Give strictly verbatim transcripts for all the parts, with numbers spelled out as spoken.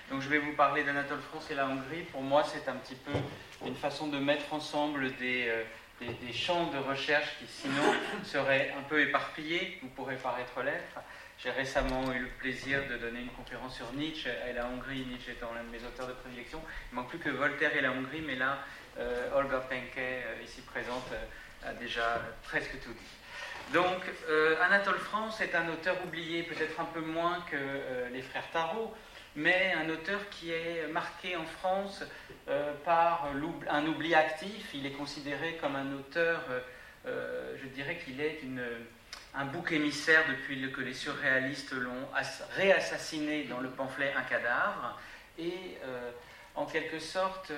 Donc je vais vous parler d'Anatole France et la Hongrie. Pour moi, c'est un petit peu une façon de mettre ensemble des, euh, des, des champs de recherche qui sinon seraient un peu éparpillés ou pourraient paraître l'être. J'ai récemment eu le plaisir de donner une conférence sur Nietzsche et la Hongrie, Nietzsche étant l'un de mes auteurs de prédilection. Il ne manque plus que Voltaire et la Hongrie, mais là, euh, Olga Penke, euh, ici présente, euh, a déjà presque tout dit. Donc, euh, Anatole France est un auteur oublié, peut-être un peu moins que euh, les frères Tarot, mais un auteur qui est marqué en France euh, par un oubli actif. Il est considéré comme un auteur, euh, euh, je dirais qu'il est une, un bouc émissaire depuis que les surréalistes l'ont réassassiné dans le pamphlet Un cadavre. Et euh, en quelque sorte,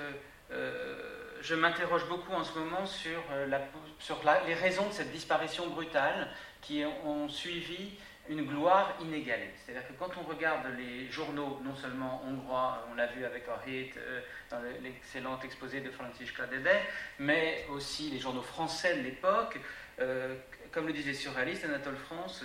euh, je m'interroge beaucoup en ce moment sur, la, sur la, les raisons de cette disparition brutale qui ont suivi une gloire inégalée. C'est-à-dire que quand on regarde les journaux, non seulement hongrois, on l'a vu avec Orhit, euh, dans l'excellent exposé de Franziska Dede, mais aussi les journaux français de l'époque, euh, comme le disaient les surréalistes, Anatole France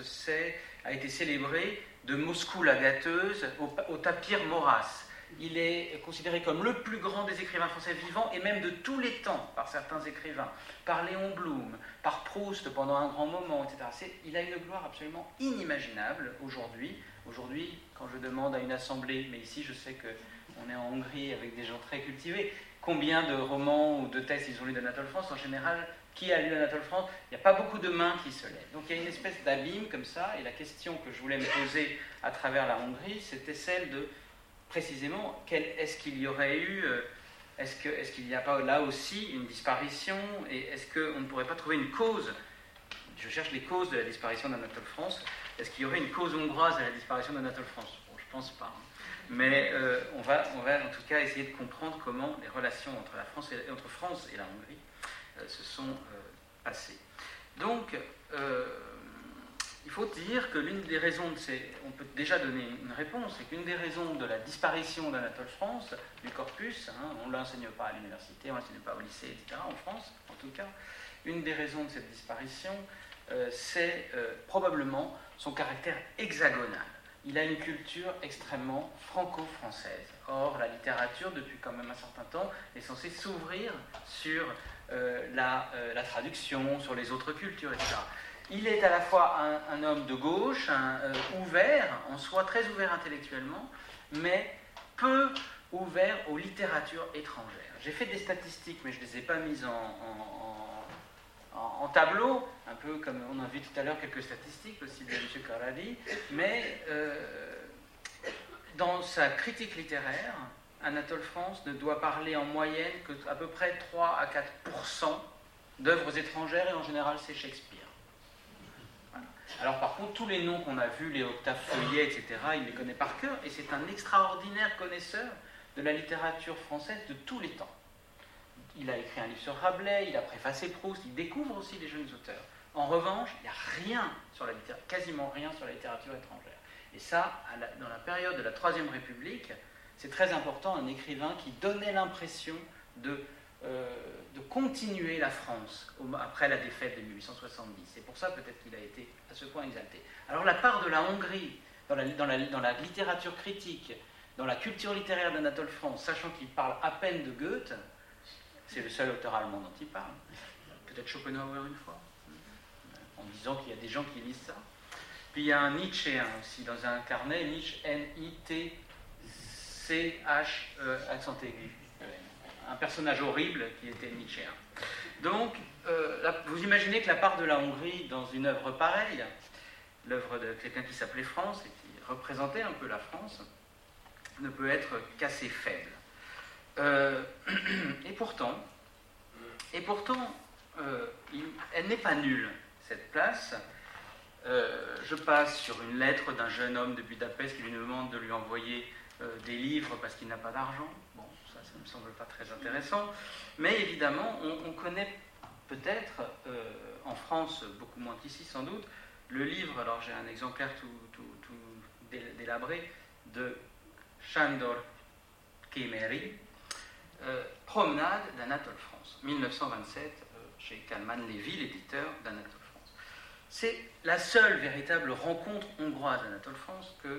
a été célébré de Moscou la gâteuse au, au tapir Maurras. Il est considéré comme le plus grand des écrivains français vivants, et même de tous les temps, par certains écrivains, par Léon Blum, par Proust pendant un grand moment, et cetera. C'est, il a une gloire absolument inimaginable aujourd'hui. Aujourd'hui, quand je demande à une assemblée, mais ici je sais qu'on est en Hongrie avec des gens très cultivés, combien de romans ou de textes ils ont lu d'Anatole France, en général, qui a lu Anatole France? Il n'y a pas beaucoup de mains qui se lèvent. Donc il y a une espèce d'abîme comme ça, et la question que je voulais me poser à travers la Hongrie, c'était celle de précisément, quel, est-ce qu'il y aurait eu, est-ce, que, est-ce qu'il n'y a pas là aussi une disparition, et est-ce qu'on ne pourrait pas trouver une cause? Je cherche les causes de la disparition d'Anatole France. Est-ce qu'il y aurait une cause hongroise à la disparition d'Anatole France? Bon, je ne pense pas. Mais euh, on, va, on va en tout cas essayer de comprendre comment les relations entre, la France, et, entre France et la Hongrie euh, se sont euh, passées. Donc, euh, il faut dire que l'une des raisons, de ces, on peut déjà donner une réponse, c'est qu'une des raisons de la disparition d'Anatole France, du corpus, hein, on ne l'enseigne pas à l'université, on ne l'enseigne pas au lycée, et cetera, en France en tout cas, une des raisons de cette disparition, euh, c'est euh, probablement son caractère hexagonal. Il a une culture extrêmement franco-française. Or, la littérature, depuis quand même un certain temps, est censée s'ouvrir sur euh, la, euh, la traduction, sur les autres cultures, et cetera. Il est à la fois un, un homme de gauche, un, euh, ouvert, en soi très ouvert intellectuellement, mais peu ouvert aux littératures étrangères. J'ai fait des statistiques, mais je ne les ai pas mises en, en, en, en tableau, un peu comme on a vu tout à l'heure quelques statistiques aussi de M. Corradi, mais euh, dans sa critique littéraire, Anatole France ne doit parler en moyenne qu'à peu près trois à quatre pour cent d'œuvres étrangères, et en général c'est Shakespeare. Alors par contre, tous les noms qu'on a vus, les Octave Feuillet, et cetera, il les connaît par cœur, et c'est un extraordinaire connaisseur de la littérature française de tous les temps. Il a écrit un livre sur Rabelais, il a préfacé Proust, il découvre aussi des jeunes auteurs. En revanche, il n'y a rien sur la littérature, quasiment rien sur la littérature étrangère. Et ça, à la, dans la période de la Troisième République, c'est très important, un écrivain qui donnait l'impression de... Euh, de continuer la France au, après la défaite de mille huit cent soixante-dix. C'est pour ça peut-être qu'il a été à ce point exalté. Alors la part de la Hongrie dans la, dans la, dans la littérature critique, dans la culture littéraire d'Anatole France, sachant qu'il parle à peine de Goethe, c'est le seul auteur allemand dont il parle, peut-être Schopenhauer une fois, en disant qu'il y a des gens qui lisent ça. Puis il y a un Nietzschéen aussi dans un carnet, Nietzsche, N I T C H E, accent aigu. Un personnage horrible qui était Nietzschéen. Donc, euh, la, vous imaginez que la part de la Hongrie dans une œuvre pareille, l'œuvre de quelqu'un qui s'appelait France et qui représentait un peu la France, ne peut être qu'assez faible. Euh, et pourtant, et pourtant euh, il, elle n'est pas nulle, cette place. Euh, je passe sur une lettre d'un jeune homme de Budapest qui lui demande de lui envoyer euh, des livres parce qu'il n'a pas d'argent. Bon, ça, ça ne me semble pas très intéressant. Mais évidemment, on, on connaît peut-être, euh, en France, beaucoup moins qu'ici sans doute, le livre, alors j'ai un exemplaire tout, tout, tout délabré, de Sándor Kémeri, euh, Promenade d'Anatole France, dix-neuf cent vingt-sept, euh, chez Kalman Levy, l'éditeur d'Anatole France. C'est la seule véritable rencontre hongroise d'Anatole France que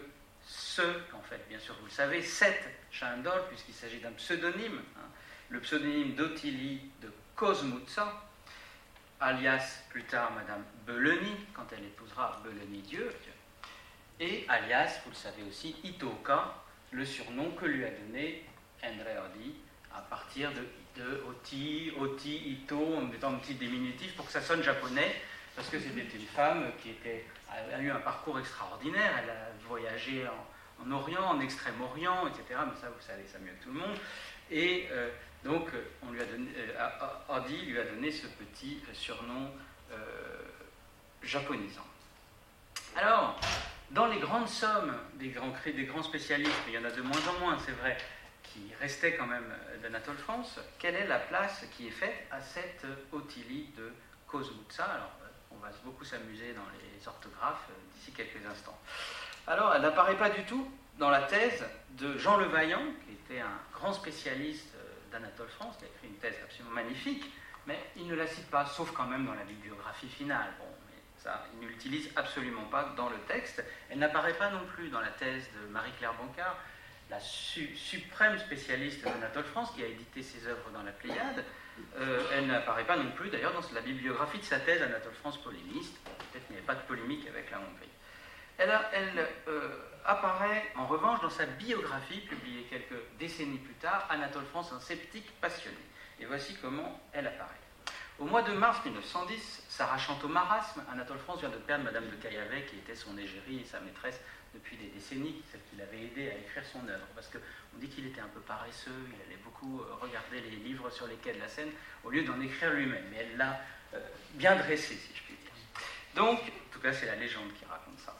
ce, en fait, bien sûr, vous le savez, cet Sándor, puisqu'il s'agit d'un pseudonyme, hein, le pseudonyme d'Ottilie de Koszmutza, alias plus tard Madame Beleni, quand elle épousera Beleni-Dieu, et alias, vous le savez aussi, Itoka, le surnom que lui a donné Endre Odi, à partir de, de Oti, Oti, Ito, en mettant un petit diminutif pour que ça sonne japonais, parce que c'était une femme qui était, a eu un parcours extraordinaire, elle a voyagé en, en Orient, en Extrême-Orient, et cetera, mais ça, vous savez ça mieux que tout le monde, et euh, donc, on lui a donné, euh, Odi lui a donné ce petit surnom euh, japonisant. Alors, dans les grandes sommes des grands, des grands spécialistes, il y en a de moins en moins, c'est vrai, qui restaient quand même d'Anatole France, quelle est la place qui est faite à cette Ottilie de Koszmutza? Alors, on va beaucoup s'amuser dans les orthographes d'ici quelques instants. Alors, elle n'apparaît pas du tout dans la thèse de Jean Le Vaillant, qui était un grand spécialiste d'Anatole France, qui a écrit une thèse absolument magnifique, mais il ne la cite pas, sauf quand même dans la bibliographie finale. Bon, mais ça, il ne l'utilise absolument pas dans le texte. Elle n'apparaît pas non plus dans la thèse de Marie-Claire Bancard, la su- suprême spécialiste d'Anatole France, qui a édité ses œuvres dans la Pléiade. Euh, elle n'apparaît pas non plus, d'ailleurs, dans la bibliographie de sa thèse Anatole France polémiste. Peut-être qu'il n'y avait pas de polémique avec la Hongrie. Elle, a, elle euh, apparaît en revanche dans sa biographie, publiée quelques décennies plus tard, Anatole France, un sceptique passionné. Et voici comment elle apparaît. Au mois de mars mille neuf cent dix, s'arrachant au marasme, Anatole France vient de perdre Madame de Caillavet, qui était son égérie et sa maîtresse depuis des décennies, celle qui l'avait aidé à écrire son œuvre. Parce qu'on dit qu'il était un peu paresseux, il allait beaucoup regarder les livres sur les quais de la Seine, au lieu d'en écrire lui-même. Mais elle l'a euh, bien dressé, si je puis dire. Donc, en tout cas, c'est la légende qui raconte ça.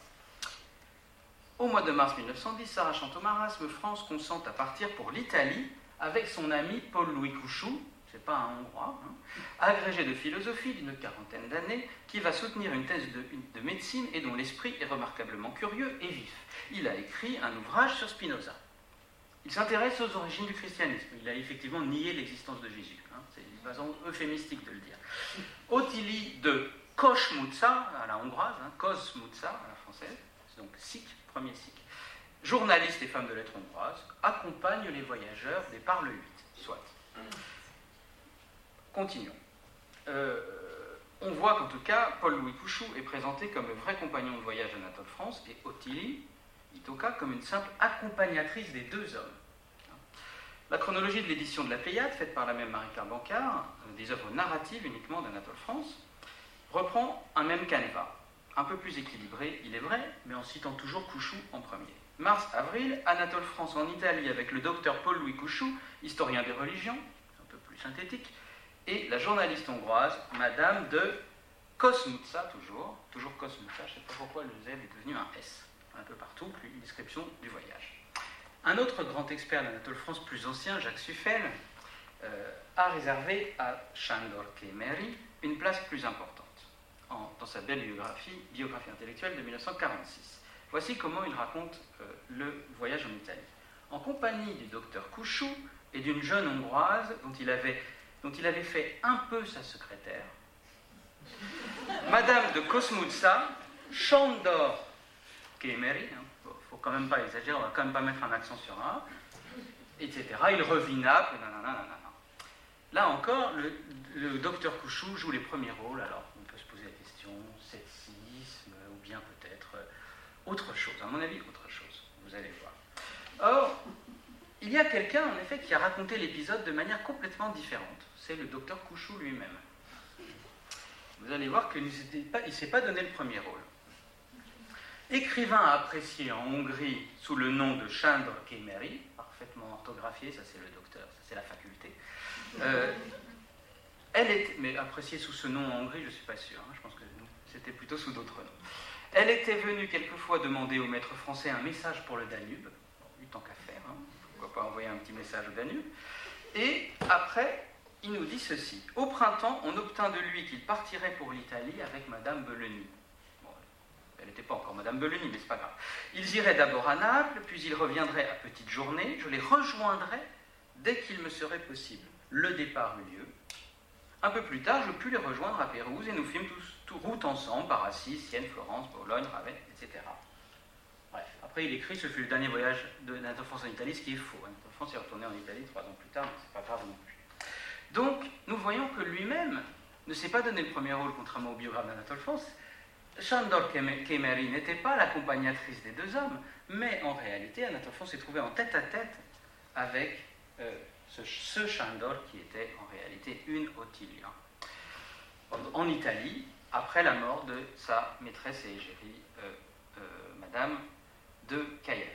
Au mois de mars mille neuf cent dix, s'arrachant au marasme, France consent à partir pour l'Italie avec son ami Paul-Louis Couchou, c'est pas un Hongrois, hein, agrégé de philosophie d'une quarantaine d'années, qui va soutenir une thèse de, de médecine et dont l'esprit est remarquablement curieux et vif. Il a écrit un ouvrage sur Spinoza. Il s'intéresse aux origines du christianisme. Il a effectivement nié l'existence de Jésus. Hein, c'est une façon euphémistique de le dire. Ottilie de Koszmutza, à la hongroise, hein, Koszmutza à la française, donc sikh, premier sikh, journaliste et femme de lettres hongroise, accompagne les voyageurs des par le huit, soit. Continuons. Euh, on voit qu'en tout cas, Paul-Louis Couchou est présenté comme le vrai compagnon de voyage d'Anatole France et Ottilie, Itoka, comme une simple accompagnatrice des deux hommes. La chronologie de l'édition de la Pléiade, faite par la même Marie-Claire Bancard, des œuvres narratives uniquement d'Anatole France, reprend un même canevas. Un peu plus équilibré, il est vrai, mais en citant toujours Couchou en premier. Mars-avril, Anatole France en Italie avec le docteur Paul-Louis Couchou, historien des religions, un peu plus synthétique, et la journaliste hongroise, Madame de Koszmutza, toujours, toujours Koszmutza, je ne sais pas pourquoi le Z est devenu un S, un peu partout, plus une description du voyage. Un autre grand expert d'Anatole France plus ancien, Jacques Suffel, euh, a réservé à Sándor Kémeri une place plus importante. En, dans sa belle biographie, biographie intellectuelle de mille neuf cent quarante-six. Voici comment il raconte euh, le voyage en Italie. En compagnie du docteur Couchou et d'une jeune hongroise dont il avait, dont il avait fait un peu sa secrétaire, Madame de Koszmutza, Sándor Kémeri, il hein, ne faut quand même pas exagérer, on ne va quand même pas mettre un accent sur un, et cetera. Il revit Naples, nanana, nanana. Là encore, le, le docteur Couchou joue les premiers rôles, alors scepticisme, ou bien peut-être autre chose, à mon avis autre chose, vous allez voir. Or, il y a quelqu'un en effet qui a raconté l'épisode de manière complètement différente, c'est le docteur Couchou lui-même. Vous allez voir qu'il ne s'est pas donné le premier rôle. Écrivain apprécié en Hongrie sous le nom de Sándor Kémeri, parfaitement orthographié, ça c'est le docteur, ça c'est la faculté, euh, elle était, mais appréciée sous ce nom en Hongrie, je ne suis pas sûr, hein, je pense que c'était plutôt sous d'autres noms. Elle était venue quelquefois demander au maître français un message pour le Danube, bon, tant qu'à faire, hein, pourquoi pas envoyer un petit message au Danube, et après, il nous dit ceci. Au printemps, on obtint de lui qu'il partirait pour l'Italie avec Madame Beleni. Bon, elle n'était pas encore Madame Beleni, mais c'est pas grave. Ils iraient d'abord à Naples, puis ils reviendraient à petite journée, je les rejoindrais dès qu'il me serait possible. Le départ eut lieu. Un peu plus tard, je pus les rejoindre à Pérouse et nous fîmes tous, tous route ensemble par Assise, Sienne, Florence, Bologne, Ravenne, et cetera. Bref, après Après, il écrit, ce fut le dernier voyage d'Anatole France en Italie, ce qui est faux. Anatole France est retourné en Italie trois ans plus tard, mais c'est pas grave non plus. Donc, nous voyons que lui-même ne s'est pas donné le premier rôle, contrairement au biographe d'Anatole France. Sándor Kméry n'était pas l'accompagnatrice des deux hommes, mais en réalité, Anatole France s'est trouvé en tête-à-tête avec euh, ce, ce Sándor qui était en réalité une Ottilia. En Italie, après la mort de sa maîtresse et égérie, euh, euh, Madame de Caillavet.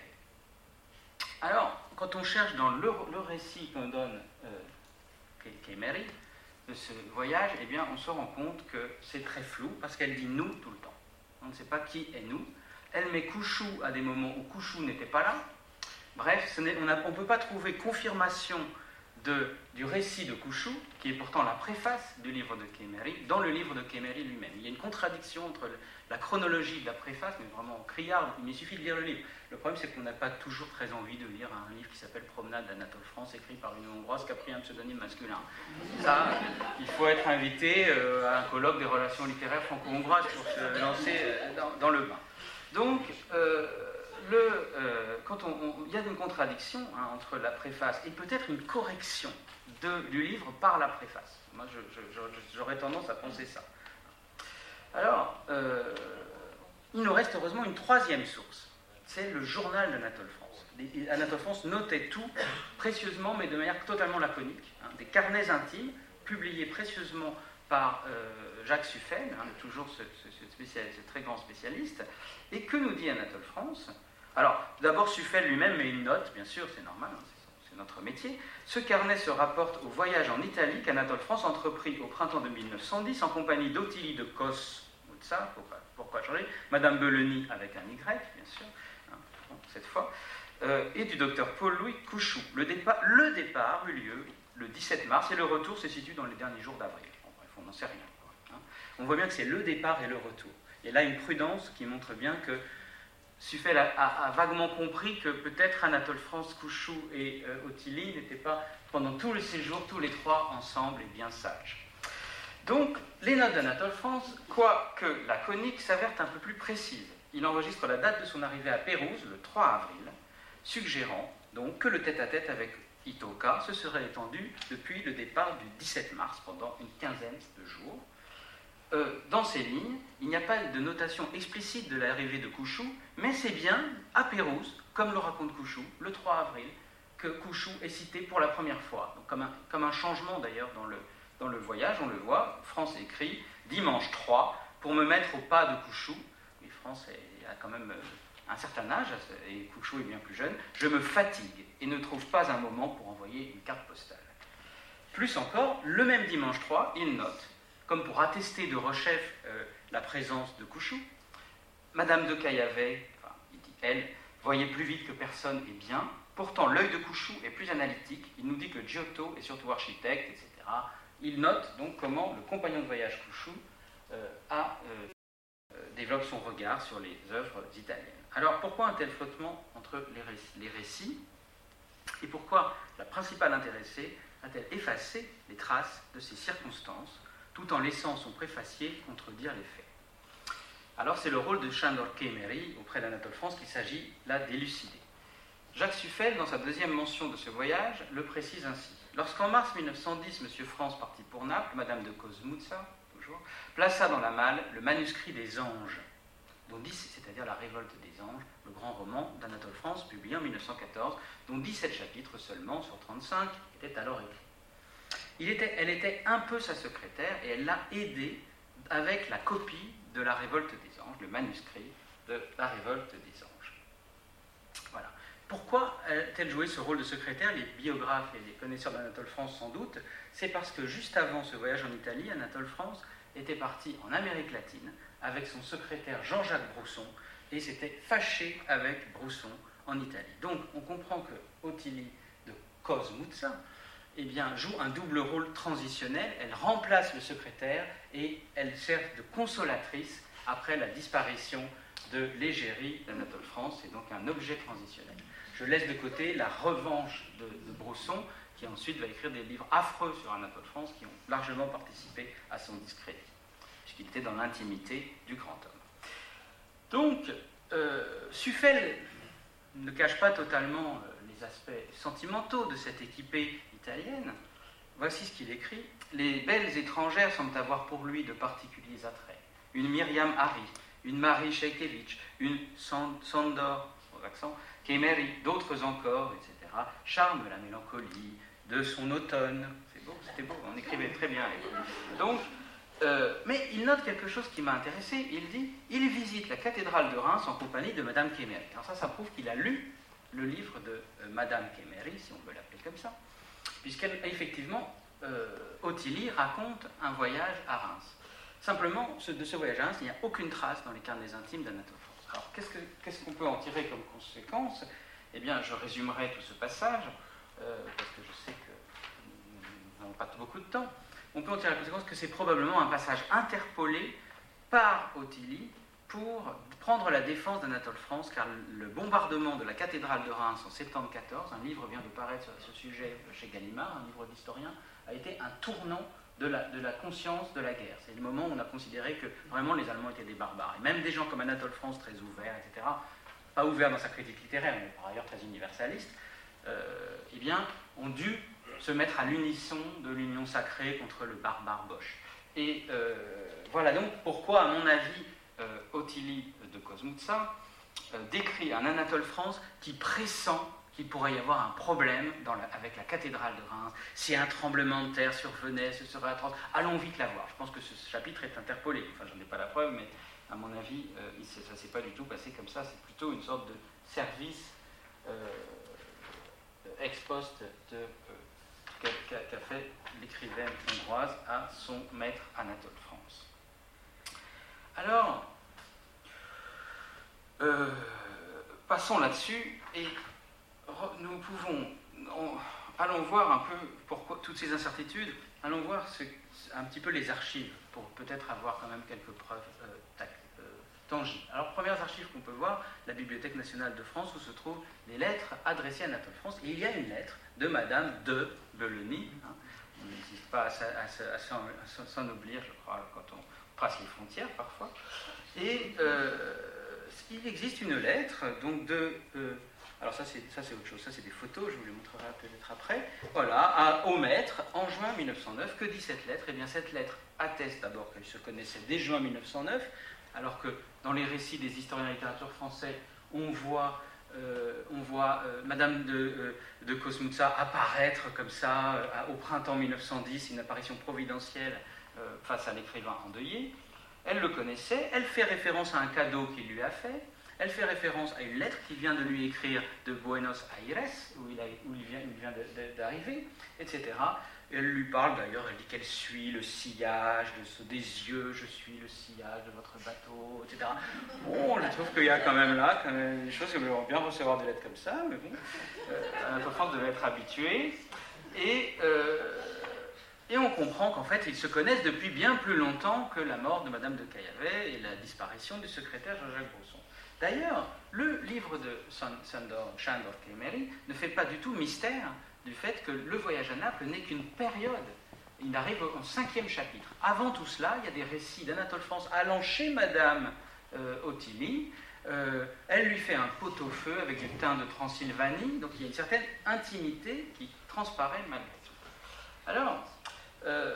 Alors, quand on cherche dans le, le récit qu'on donne euh, Kméry de ce voyage, eh bien, on se rend compte que c'est très flou, parce qu'elle dit « nous » tout le temps. On ne sait pas qui est « nous ». Elle met Couchou à des moments où Couchou n'était pas là. Bref, ce on ne peut pas trouver confirmation de, du récit de Couchou, qui est pourtant la préface du livre de Kméry, dans le livre de Kméry lui-même. Il y a une contradiction entre le, la chronologie de la préface, mais vraiment criarde, il suffit de lire le livre. Le problème, c'est qu'on n'a pas toujours très envie de lire un livre qui s'appelle Promenade d'Anatole France, écrit par une Hongroise qui a pris un pseudonyme masculin. Ça, il faut être invité euh, à un colloque des relations littéraires franco-hongroises pour se lancer euh, dans, dans le bain. Donc, euh, le, euh, quand on, on, il y a une contradiction hein, entre la préface et peut-être une correction de, du livre par la préface. Moi, je, je, je, j'aurais tendance à penser ça. Alors, euh, il nous reste heureusement une troisième source. C'est le journal d'Anatole France. Anatole France notait tout précieusement, mais de manière totalement laconique. Hein, des carnets intimes, publiés précieusement par euh, Jacques Suffel, hein, toujours ce, ce, ce, spécial, ce très grand spécialiste. Et que nous dit Anatole France ? Alors, d'abord, Suffel lui-même met une note, bien sûr, c'est normal, hein, c'est, c'est notre métier. Ce carnet se rapporte au voyage en Italie qu'Anatole France entreprit au printemps de mille neuf cent dix en compagnie d'Ottilie de Cos-Mutsa, pourquoi, pourquoi changer, Madame Beleny avec un Y, bien sûr, hein, cette fois, euh, et du docteur Paul-Louis Couchou. Le départ, le départ eut lieu le dix-sept mars et le retour se situe dans les derniers jours d'avril. Bon, bref, on n'en sait rien. Quoi, hein. On voit bien que c'est le départ et le retour. Et là, une prudence qui montre bien que Suffel a, a, a vaguement compris que peut-être Anatole France, Couchou et euh, Ottilie n'étaient pas, pendant tout le séjour, tous les trois ensemble et bien sages. Donc, les notes d'Anatole France, quoique laconiques, s'avèrent un peu plus précises. Il enregistre la date de son arrivée à Pérouse, le trois avril, suggérant donc que le tête-à-tête avec Itoka se serait étendu depuis le départ du dix-sept mars, pendant une quinzaine de jours. Euh, dans ces lignes, il n'y a pas de notation explicite de l'arrivée de Couchou, mais c'est bien à Pérouse, comme le raconte Couchou, le trois avril, que Couchou est cité pour la première fois. Donc, comme, un, comme un changement d'ailleurs dans le, dans le voyage, on le voit, France écrit « Dimanche trois, pour me mettre au pas de Couchou », oui, France est, a quand même un certain âge, et Couchou est bien plus jeune, « je me fatigue et ne trouve pas un moment pour envoyer une carte postale ». Plus encore, le même dimanche trois, il note, comme pour attester de rechef euh, la présence de Couchou, Madame de Caillavet, enfin, il dit elle, voyait plus vite que personne et bien, pourtant l'œil de Couchou est plus analytique, il nous dit que Giotto est surtout architecte, et cetera. Il note donc comment le compagnon de voyage Couchou euh, a, euh, euh, développe son regard sur les œuvres italiennes. Alors pourquoi un tel flottement entre les récits, les récits et pourquoi la principale intéressée a-t-elle effacé les traces de ces circonstances tout en laissant son préfacier contredire les faits. Alors c'est le rôle de Sándor Kméry auprès d'Anatole France qu'il s'agit là d'élucider. Jacques Suffel, dans sa deuxième mention de ce voyage, le précise ainsi. Lorsqu'en mars mille neuf cent dix, M. France partit pour Naples, Madame de Cosmuzza, toujours, plaça dans la malle le manuscrit des Anges, dont dix, c'est-à-dire La Révolte des Anges, le grand roman d'Anatole France, publié en mille neuf cent quatorze, dont dix-sept chapitres seulement sur trente-cinq étaient alors écrits. Il était, elle était un peu sa secrétaire et elle l'a aidé avec la copie de La Révolte des Anges, le manuscrit de La Révolte des Anges. Voilà. Pourquoi a-t-elle joué ce rôle de secrétaire ? Les biographes et les connaisseurs d'Anatole France sans doute, c'est parce que juste avant ce voyage en Italie, Anatole France était parti en Amérique latine avec son secrétaire Jean-Jacques Brousson et s'était fâché avec Brousson en Italie. Donc on comprend que Ottilie de Cosmuzza eh bien, joue un double rôle transitionnel. Elle remplace le secrétaire et elle sert de consolatrice après la disparition de l'égérie d'Anatole France. C'est donc un objet transitionnel. Je laisse de côté la revanche de, de Brousson, qui ensuite va écrire des livres affreux sur Anatole France, qui ont largement participé à son discrédit, puisqu'il était dans l'intimité du grand homme. Donc, euh, Suffel ne cache pas totalement les aspects sentimentaux de cette équipée italienne. Voici ce qu'il écrit. Les belles étrangères semblent avoir pour lui de particuliers attraits. Une Myriam Hari, une Marie Sheikevich, une Sandor, aux accents, Kemeri, d'autres encore, et cetera, charment la mélancolie de son automne. C'est beau, c'était beau, on écrivait très bien. Donc, euh, mais il note quelque chose qui m'a intéressé. Il dit, il visite la cathédrale de Reims en compagnie de Madame Kemeri. Alors ça, ça prouve qu'il a lu le livre de euh, Madame Kemeri, si on peut l'appeler comme ça, puisqu'elle, effectivement, euh, Ottilie raconte un voyage à Reims. Simplement, ce, de ce voyage à Reims, il n'y a aucune trace dans les carnets intimes d'Anatole France. Alors, qu'est-ce, que, qu'est-ce qu'on peut en tirer comme conséquence? Eh bien, je résumerai tout ce passage, euh, parce que je sais que nous n'avons pas beaucoup de temps. On peut en tirer la conséquence que c'est probablement un passage interpolé par Ottilie pour prendre la défense d'Anatole France, car le bombardement de la cathédrale de Reims en septembre quatorze, un livre vient de paraître sur ce sujet chez Gallimard, un livre d'historien, a été un tournant de la, de la conscience de la guerre. C'est le moment où on a considéré que vraiment les Allemands étaient des barbares. Et même des gens comme Anatole France, très ouverts, et cetera, pas ouverts dans sa critique littéraire, mais par ailleurs très universaliste, euh, eh bien, ont dû se mettre à l'unisson de l'union sacrée contre le barbare Bosch. Et euh, voilà donc pourquoi, à mon avis, euh, Ottilie de Kosmutsa euh, décrit un Anatole France qui pressent qu'il pourrait y avoir un problème dans la, avec la cathédrale de Reims. Si un tremblement de terre survenait, ce serait atroce. Allons vite la voir. Je pense que ce chapitre est interpolé. Enfin, j'en ai pas la preuve, mais à mon avis, euh, il, ça ne s'est pas du tout passé comme ça. C'est plutôt une sorte de service euh, ex post de, euh, qu'a, qu'a fait l'écrivaine hongroise à son maître Anatole France. Alors, euh, passons là-dessus et nous pouvons, on, allons voir un peu pourquoi toutes ces incertitudes, allons voir ce, un petit peu les archives pour peut-être avoir quand même quelques preuves euh, tac, euh, tangibles. Alors, premières archives qu'on peut voir, la Bibliothèque nationale de France où se trouvent les lettres adressées à Anatole France. Et il y a une lettre de Madame de Beleny, hein, on n'hésite pas à, à, à, à s'en oublier, je crois, quand on trace les frontières parfois. Et euh, il existe une lettre donc de... Euh, alors ça c'est, ça c'est autre chose, ça c'est des photos, je vous les montrerai peut-être après. Voilà, à, au maître, en juin mille neuf cent neuf, que dit cette lettre? Eh bien cette lettre atteste d'abord qu'elle se connaissait dès juin mille neuf cent neuf, alors que dans les récits des historiens de la littérature français, on voit, euh, on voit euh, Madame de, euh, de Kosmutsa apparaître comme ça euh, au printemps mille neuf cent dix, une apparition providentielle euh, face à l'écrivain endeuillé. Elle le connaissait, elle fait référence à un cadeau qu'il lui a fait. Elle fait référence à une lettre qu'il vient de lui écrire de Buenos Aires, où il, a, où il vient, il vient de, de, d'arriver, et cetera. Et elle lui parle d'ailleurs, elle dit qu'elle suit le sillage de, des yeux, je suis le sillage de votre bateau, et cetera. Bon, je trouve qu'il y a quand même là quand même des choses que j'aimerais bien recevoir des lettres comme ça, mais bon, euh, notre enfant devait être habitué. Et, euh, et on comprend qu'en fait, ils se connaissent depuis bien plus longtemps que la mort de Madame de Caillavet et la disparition du secrétaire Jean-Jacques Brosson. D'ailleurs, le livre de Sandor Kemeri ne fait pas du tout mystère du fait que le voyage à Naples n'est qu'une période. Il arrive au cinquième chapitre. Avant tout cela, il y a des récits d'Anatole France allant chez Madame euh, Ottilie. Euh, elle lui fait un pot-au-feu avec du thym de Transylvanie. Donc il y a une certaine intimité qui transparaît malgré tout. Alors, euh,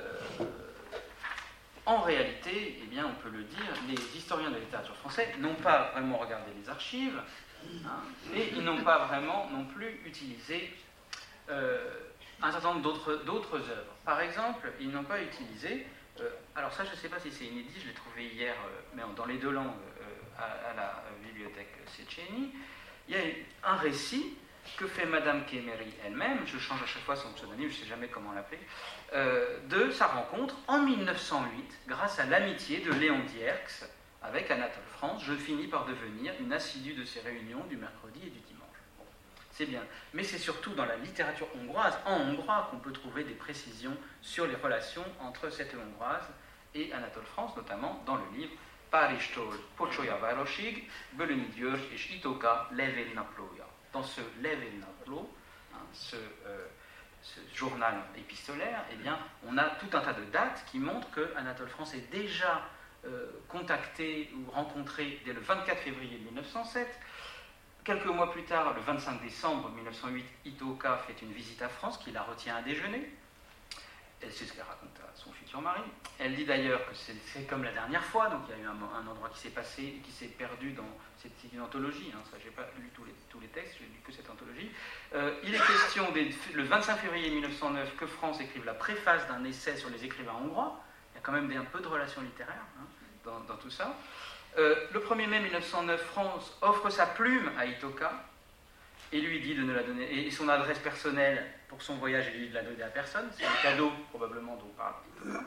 en réalité, eh bien, on peut le dire, les historiens de la littérature française n'ont pas vraiment regardé les archives, hein, et ils n'ont pas vraiment non plus utilisé euh, un certain nombre d'autres, d'autres œuvres. Par exemple, ils n'ont pas utilisé, euh, alors ça je ne sais pas si c'est inédit, je l'ai trouvé hier, euh, mais dans les deux langues euh, à, à la bibliothèque Széchenyi, il y a un récit que fait Madame Kemeri elle-même, je change à chaque fois son pseudonyme, je ne sais jamais comment l'appeler, euh, de sa rencontre en mille neuf cent huit, grâce à l'amitié de Léon Dierks avec Anatole France. Je finis par devenir une assidue de ces réunions du mercredi et du dimanche. Bon, c'est bien. Mais c'est surtout dans la littérature hongroise, en hongrois, qu'on peut trouver des précisions sur les relations entre cette hongroise et Anatole France, notamment dans le livre Párizstól Pocsolyavárosig, Beleny György és Itoka levél naplója. Dans ce Levél napló, hein, ce, euh, ce journal épistolaire, eh bien, on a tout un tas de dates qui montrent que Anatole France est déjà euh, contacté ou rencontré dès le vingt-quatre février mille neuf cent sept, quelques mois plus tard, le vingt-cinq décembre mille neuf cent huit, Ito-Oka fait une visite à France, qui la retient à déjeuner. Et c'est ce qu'elle raconte à son futur mari. Elle dit d'ailleurs que c'est, c'est comme la dernière fois, donc il y a eu un, un endroit qui s'est passé, qui s'est perdu dans cette, c'est une anthologie, hein, ça j'ai pas lu tous les, tous les textes, j'ai lu que cette anthologie. Euh, il est question, des, le vingt-cinq février mille neuf cent neuf, que France écrive la préface d'un essai sur les écrivains hongrois. Il y a quand même des, un peu de relations littéraires hein, dans, dans tout ça. Euh, le premier mai mille neuf cent neuf, France offre sa plume à Ito-Oka et lui dit de ne la donner, et son adresse personnelle pour son voyage, il lui dit de la donner à personne. C'est un cadeau probablement dont parle Ito-Oka.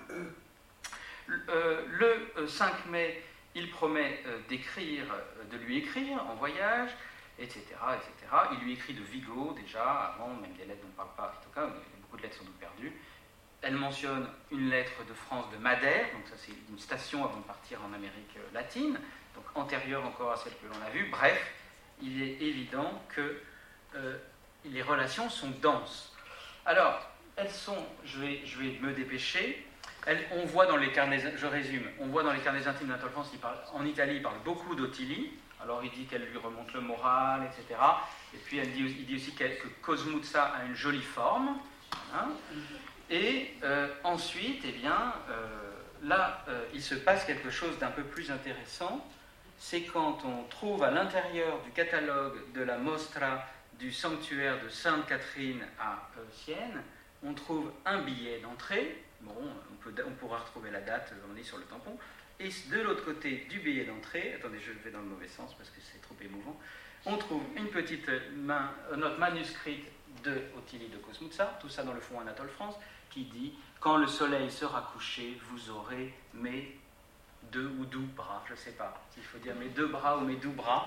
Euh, le cinq mai, il promet euh, d'écrire, de lui écrire en voyage, et cetera, et cetera. Il lui écrit de Vigo déjà, avant, même des lettres dont ne parle pas Ito-Oka, beaucoup de lettres sont perdues. Elle mentionne une lettre de France de Madère, donc ça c'est une station avant de partir en Amérique latine, donc antérieure encore à celle que l'on a vue. Bref, il est évident que euh, les relations sont denses. Alors, elles sont, je vais, je vais me dépêcher, elles, on voit dans les carnets, je résume, on voit dans les carnets intimes d'Anatole France, il parle, en Italie, il parle beaucoup d'Ottilie, alors il dit qu'elle lui remonte le moral, et cetera. Et puis elle dit, il dit aussi que Cosmuzza a une jolie forme, voilà. Et euh, ensuite, eh bien, euh, là, euh, il se passe quelque chose d'un peu plus intéressant, c'est quand on trouve à l'intérieur du catalogue de la Mostra du sanctuaire de Sainte Catherine à euh, Sienne, on trouve un billet d'entrée, bon, on, peut, on pourra retrouver la date, on est sur le tampon, et de l'autre côté du billet d'entrée, attendez, je vais dans le mauvais sens parce que c'est trop émouvant, on trouve une petite main, note manuscrite de Ottilie de Cosmuzza, tout ça dans le fond Anatole France, qui dit « Quand le soleil sera couché, vous aurez mes deux ou doux bras ». Je ne sais pas s'il faut dire mes deux bras ou mes doux bras.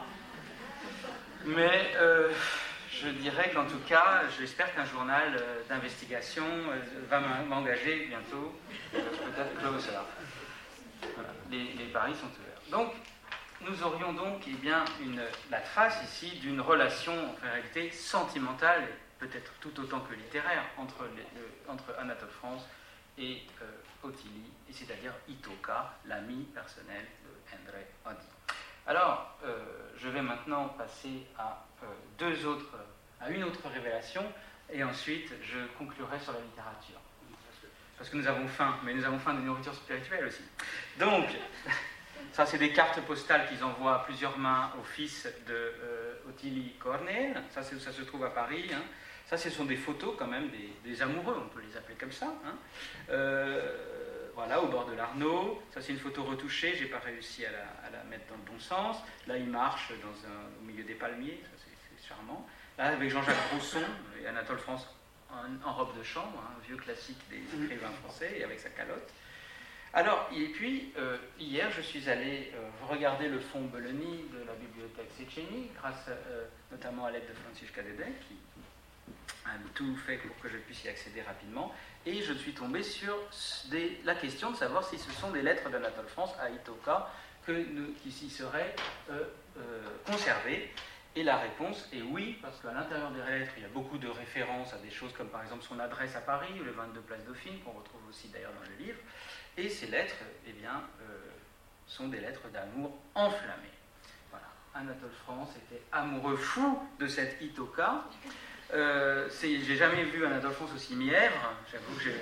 Mais euh, je dirais qu'en tout cas, j'espère qu'un journal euh, d'investigation euh, va m'engager bientôt, euh, peut-être Closer. Voilà, les, les paris sont ouverts. Donc, nous aurions donc eh bien, une, la trace ici d'une relation en réalité sentimentale, peut-être tout autant que littéraire, entre, les, le, entre Anatole France et euh, Ottilie, et c'est-à-dire Ito-Oka, l'ami personnel de Endre Odi. Alors, euh, je vais maintenant passer à euh, deux autres, à une autre révélation, et ensuite je conclurai sur la littérature. Parce que nous avons faim, mais nous avons faim de nourriture spirituelle aussi. Donc, ça c'est des cartes postales qu'ils envoient à plusieurs mains au fils de euh, Ottilie Corneel. Ça, ça se trouve à Paris. Hein. Ça, ce sont des photos quand même des, des amoureux, on peut les appeler comme ça. Hein. Euh, voilà, au bord de l'Arno. Ça, c'est une photo retouchée, j'ai pas réussi à la, à la mettre dans le bon sens. Là, il marche dans un, au milieu des palmiers, ça c'est, c'est charmant. Là, avec Jean-Jacques Rousson et Anatole France en, en robe de chambre, hein, un vieux classique des écrivains français, et avec sa calotte. Alors, et puis, euh, hier, je suis allé euh, regarder le fonds Belloni de la bibliothèque Széchenyi, grâce euh, notamment à l'aide de Francisca Dedek, qui a tout fait pour que je puisse y accéder rapidement, et je suis tombé sur des, la question de savoir si ce sont des lettres d'Anatole France à Ito-Oka que nous, qui s'y seraient euh, euh, conservées. Et la réponse est oui, parce qu'à l'intérieur des lettres, il y a beaucoup de références à des choses comme par exemple son adresse à Paris, le vingt-deux place Dauphine, qu'on retrouve aussi d'ailleurs dans le livre. Et ces lettres, eh bien, euh, sont des lettres d'amour enflammées. Voilà. Anatole France était amoureux fou de cette Ito-Oka. Euh, c'est, j'ai jamais vu Anatole France aussi mièvre. J'avoue que j'ai,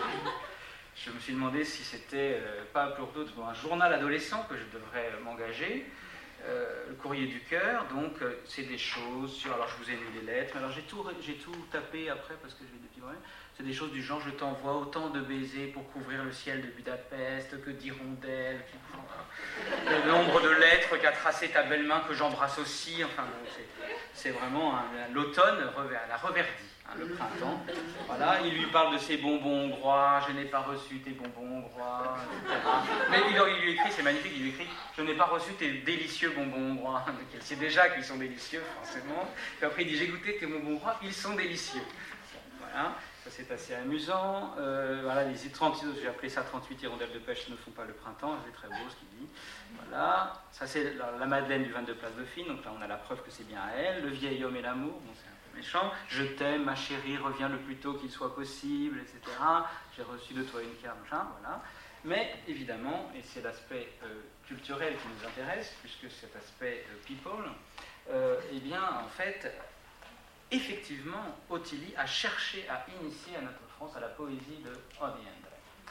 je me suis demandé si c'était euh, pas pour d'autres pour un journal adolescent que je devrais m'engager. Euh, le courrier du cœur, donc euh, c'est des choses sur. Alors je vous ai mis les lettres, alors j'ai tout, j'ai tout tapé après parce que j'ai des petits problèmes. C'est des choses du genre je t'envoie autant de baisers pour couvrir le ciel de Budapest que d'hirondelles, le nombre de lettres qu'a tracé ta belle main que j'embrasse aussi. Enfin, bon, c'est, c'est vraiment un, l'automne, la reverdie, hein, le printemps. Voilà, il lui parle de ses bonbons hongrois, je n'ai pas reçu tes bonbons hongrois, et cetera. Mais il, il lui écrit, c'est magnifique, il lui écrit je n'ai pas reçu tes délicieux bonbons hongrois. Donc il sait déjà qu'ils sont délicieux, forcément. Puis après il dit j'ai goûté tes bonbons hongrois, ils sont délicieux. Bon, voilà. Ça c'est assez amusant. Euh, voilà, les trente, j'ai appelé ça trente-huit hirondelles de pêche ne font pas le printemps, c'est très beau ce qu'il dit. Voilà, ça c'est la, la Madeleine du vingt-deux place Dauphine, donc là on a la preuve que c'est bien à elle. Le vieil homme et l'amour, bon c'est un peu méchant. Je t'aime, ma chérie, reviens le plus tôt qu'il soit possible, et cetera. J'ai reçu de toi une carte, machin, voilà. Mais évidemment, et c'est l'aspect euh, culturel qui nous intéresse, puisque cet aspect euh, people, euh, eh bien, en fait, effectivement, Ottilie a cherché à initier Anatole France à la poésie de Odiende.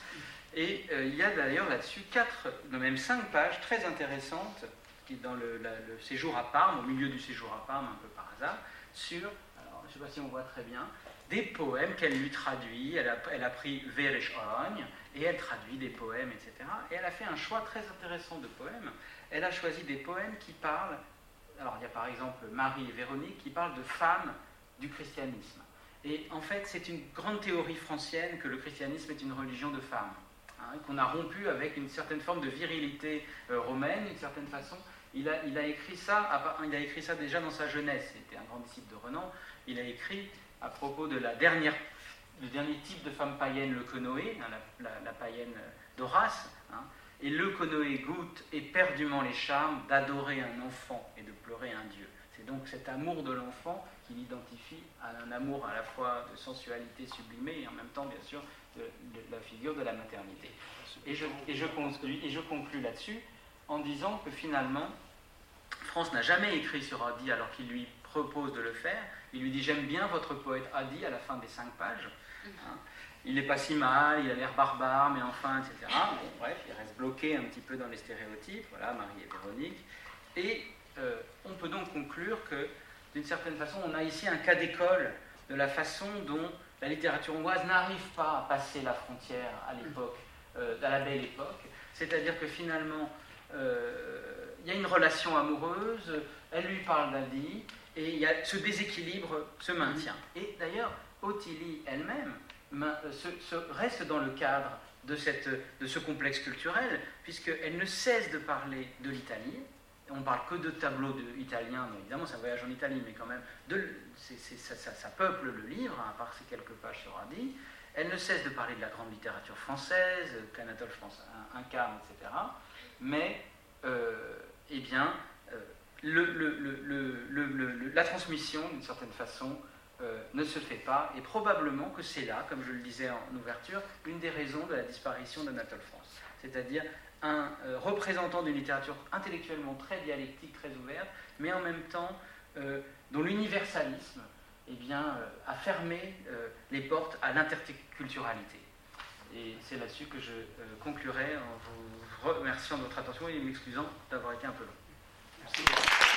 Et euh, il y a d'ailleurs là-dessus quatre, de même cinq pages très intéressantes, qui dans le, la, le séjour à Parme, au milieu du séjour à Parme, un peu par hasard, sur, alors, je ne sais pas si on voit très bien, des poèmes qu'elle lui traduit. Elle a, elle a pris Verisch Orogne et elle traduit des poèmes, et cetera. Et elle a fait un choix très intéressant de poèmes. Elle a choisi des poèmes qui parlent, alors il y a par exemple Marie et Véronique, qui parlent de femmes du christianisme. Et en fait, c'est une grande théorie francienne que le christianisme est une religion de femmes, hein, qu'on a rompu avec une certaine forme de virilité euh, romaine, d'une certaine façon. Il a, il a écrit ça, il a écrit ça déjà dans sa jeunesse. C'était un grand disciple de renom. Il a écrit à propos de la dernière, le dernier type de femme païenne, le Conoé, hein, la, la, la païenne d'Horace. Hein, et le Conoé goûte éperdument les charmes d'adorer un enfant et de pleurer un dieu. C'est donc cet amour de l'enfant qu'il identifie à un amour à la fois de sensualité sublimée et en même temps, bien sûr, de, de la figure de la maternité. Et je, et je conclus, et je conclus là-dessus en disant que finalement, France n'a jamais écrit sur Adi alors qu'il lui propose de le faire. Il lui dit « J'aime bien votre poète Adi » à la fin des cinq pages. Hein. Il n'est pas si mal, il a l'air barbare, mais enfin, et cetera. Bon, bref, il reste bloqué un petit peu dans les stéréotypes. Voilà, Marie et Véronique. Et euh, on peut donc conclure que, d'une certaine façon, on a ici un cas d'école de la façon dont la littérature hongroise n'arrive pas à passer la frontière à l'époque, euh, à la belle époque. C'est-à-dire que finalement, euh, il y a une relation amoureuse, elle lui parle d'Adi, et il y a, ce déséquilibre se maintient. Et d'ailleurs, Ottilie elle-même se, se reste dans le cadre de, cette, de ce complexe culturel, puisqu'elle ne cesse de parler de l'Italie. On ne parle que de tableaux de, italiens, donc évidemment c'est un voyage en Italie, mais quand même, de, c'est, c'est, ça, ça, ça peuple le livre, hein, à part ces quelques pages sur Adi. Elle ne cesse de parler de la grande littérature française, qu'Anatole France incarne, et cetera. Mais, euh, eh bien, euh, le, le, le, le, le, la transmission, d'une certaine façon, euh, ne se fait pas, et probablement que c'est là, comme je le disais en ouverture, une des raisons de la disparition d'Anatole France. C'est-à-dire un euh, représentant d'une littérature intellectuellement très dialectique, très ouverte, mais en même temps euh, dont l'universalisme eh bien, euh, a fermé euh, les portes à l'interculturalité. Et c'est là-dessus que je euh, conclurai en vous remerciant de votre attention et m'excusant d'avoir été un peu long. Merci.